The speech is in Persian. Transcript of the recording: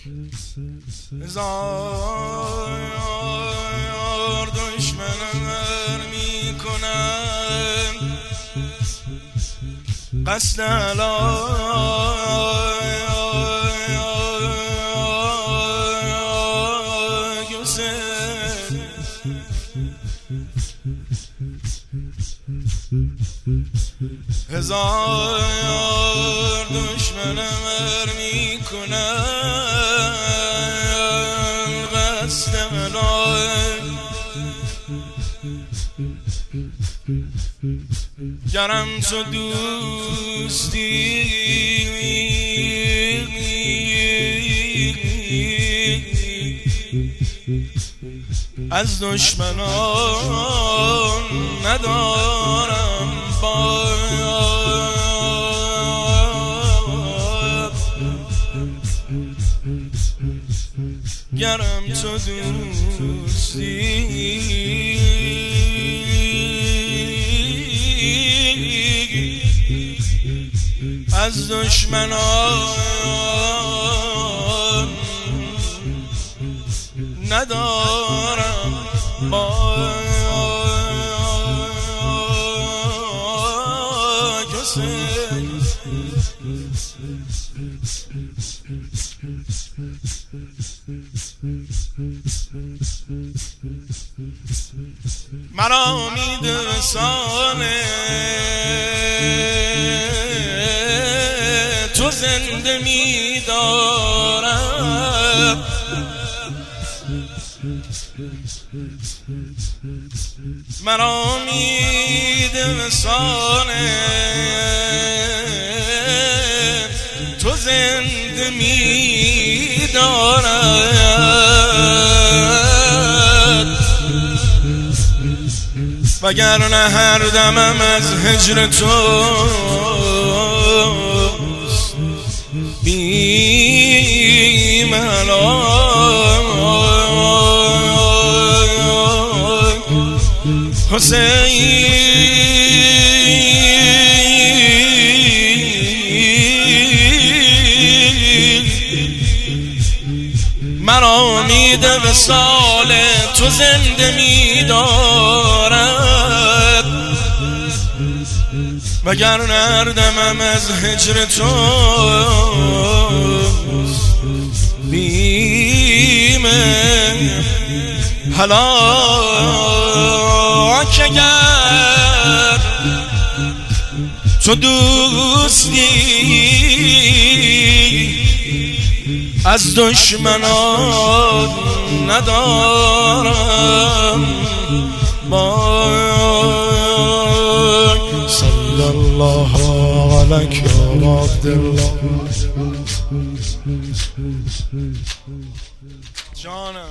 هزار دشمن میکنم قصد علای حسین هزار دشمن میکنم قصد علای گرم تو دوستی از دشمنان ندارم باید گرم تو دوستی از دشمنان ندارم با کسی مرا امید ساله تو زنده می دارم مرا امید وصاله تو زنده می دارد وگرنه هر دمم از هجر تو بی ملال حسین مرا امید وصال تو زنده می دارد وگرنه هر دمم از هجر تو بیم هلاک اگر تو دوستی از دشمنان ندارم باید صلی الله علیک یا عبدالله جانم.